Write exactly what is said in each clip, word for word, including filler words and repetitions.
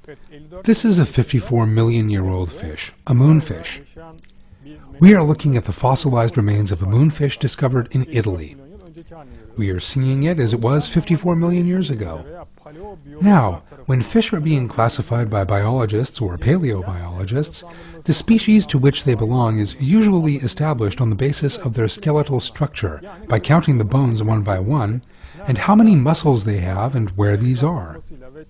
This is a fifty-four million year old fish, a moonfish. We are looking at the fossilized remains of a moonfish discovered in Italy. We are seeing it as it was fifty-four million years ago. Now, when fish are being classified by biologists or paleobiologists, the species to which they belong is usually established on the basis of their skeletal structure by counting the bones one by one and how many muscles they have and where these are.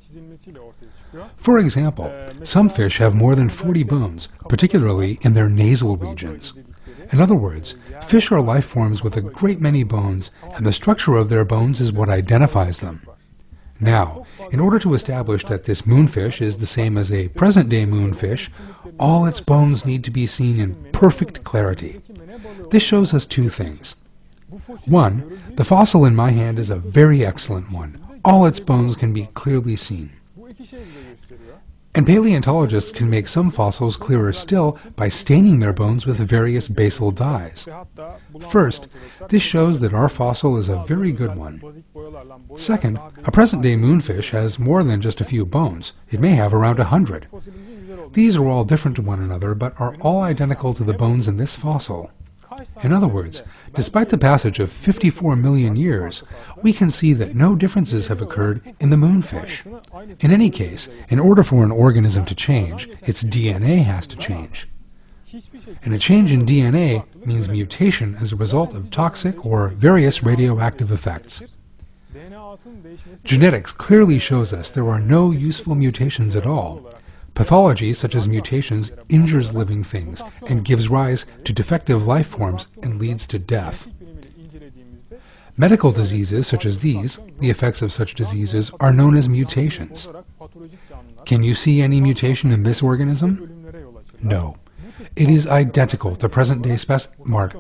For example, some fish have more than forty bones, particularly in their nasal regions. In other words, fish are life forms with a great many bones, and the structure of their bones is what identifies them. Now, in order to establish that this moonfish is the same as a present-day moonfish, all its bones need to be seen in perfect clarity. This shows us two things. One, the fossil in my hand is a very excellent one. All its bones can be clearly seen. And paleontologists can make some fossils clearer still by staining their bones with various basal dyes. First, this shows that our fossil is a very good one. Second, a present-day moonfish has more than just a few bones. It may have around a hundred. These are all different to one another, but are all identical to the bones in this fossil. In other words, despite the passage of fifty-four million years, we can see that no differences have occurred in the moonfish. In any case, in order for an organism to change, its D N A has to change. And a change in D N A means mutation as a result of toxic or various radioactive effects. Genetics clearly shows us there are no useful mutations at all. Pathology, such as mutations, injures living things and gives rise to defective life forms and leads to death. Medical diseases such as these, the effects of such diseases, are known as mutations. Can you see any mutation in this organism? No. It is identical to present-day spec- Mark.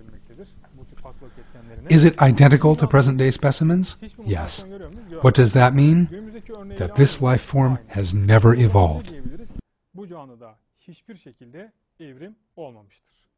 Is it identical to present-day specimens? Yes. What does that mean? That this life form has never evolved. Bu canlıda hiçbir şekilde evrim olmamıştır.